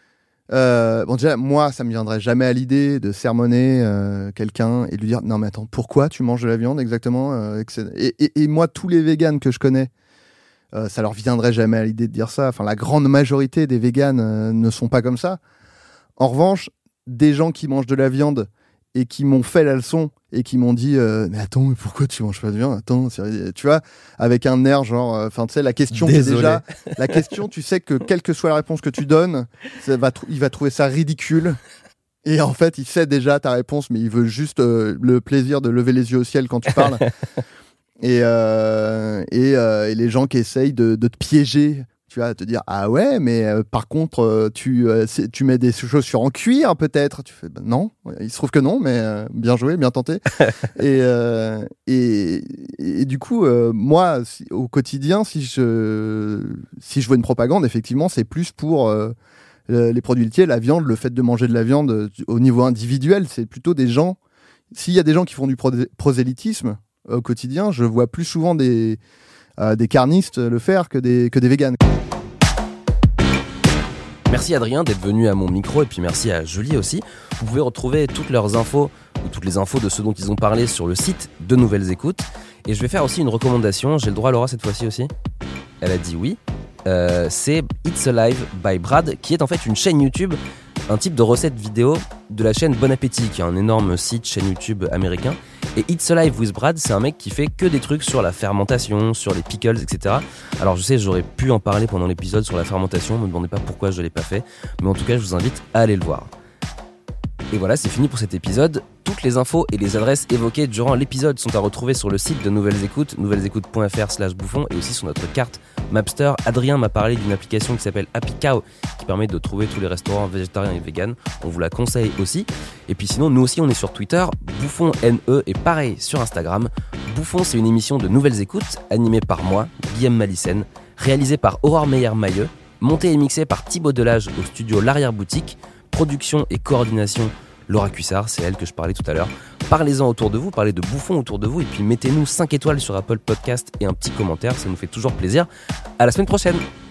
euh, bon, déjà, moi, ça me viendrait jamais à l'idée de sermonner euh, quelqu'un et de lui dire « Non, mais attends, pourquoi tu manges de la viande exactement euh, ?» et, et, et moi, tous les véganes que je connais, euh, ça leur viendrait jamais à l'idée de dire ça. Enfin, la grande majorité des véganes euh, ne sont pas comme ça. En revanche, des gens qui mangent de la viande et qui m'ont fait la leçon et qui m'ont dit euh, mais attends, mais pourquoi tu manges pas de viande ? Attends, c'est... tu vois, avec un air genre, enfin euh, tu sais, la question c'est déjà, la question, tu sais que quelle que soit la réponse que tu donnes, ça va tr- il va trouver ça ridicule. Et en fait, il sait déjà ta réponse, mais il veut juste euh, le plaisir de lever les yeux au ciel quand tu parles. Et, euh, et, euh, et les gens qui essayent de, de te piéger, tu vas te dire ah ouais, mais euh, par contre euh, tu euh, tu mets des chaussures en cuir peut-être. Tu fais bah, non, il se trouve que non, mais euh, bien joué, bien tenté. et, euh, et et du coup euh, moi si, au quotidien, si je si je vois une propagande, effectivement, c'est plus pour euh, les produits laitiers, la viande, le fait de manger de la viande au niveau individuel, c'est plutôt des gens. S'il y a des gens qui font du pro- prosélytisme au quotidien, je vois plus souvent des Euh, des carnistes le faire que des, que des véganes. Merci Adrien d'être venu à mon micro et puis merci à Julie aussi. Vous pouvez retrouver toutes leurs infos ou toutes les infos de ce dont ils ont parlé sur le site de Nouvelles Écoutes. Et je vais faire aussi une recommandation. J'ai le droit, Laura, cette fois-ci aussi ? Elle a dit oui. Euh, c'est It's Alive by Brad, qui est en fait une chaîne YouTube, un type de recette vidéo de la chaîne Bon Appétit, qui est un énorme site chaîne YouTube américain. Et It's Alive with Brad, c'est un mec qui fait que des trucs sur la fermentation, sur les pickles, et cetera. Alors je sais, j'aurais pu en parler pendant l'épisode sur la fermentation, ne me demandez pas pourquoi je ne l'ai pas fait, mais en tout cas je vous invite à aller le voir. Et voilà, c'est fini pour cet épisode. Toutes les infos et les adresses évoquées durant l'épisode sont à retrouver sur le site de Nouvelles Écoutes, nouvellesécoutes.fr slash bouffon, et aussi sur notre carte Mapster. Adrien m'a parlé d'une application qui s'appelle Happy Cow, qui permet de trouver tous les restaurants végétariens et véganes. On vous la conseille aussi. Et puis sinon, nous aussi, on est sur Twitter, Bouffon N E, et pareil sur Instagram. Bouffon, c'est une émission de Nouvelles Écoutes, animée par moi, Guillaume Malicène, réalisée par Aurore Meyer-Mailleux, montée et mixée par Thibaut Delage au studio L'Arrière-Boutique, production et coordination Laura Cuissard, c'est elle que je parlais tout à l'heure. Parlez-en autour de vous, parlez de Bouffon autour de vous, et puis mettez-nous cinq étoiles sur Apple Podcast et un petit commentaire, ça nous fait toujours plaisir. À la semaine prochaine.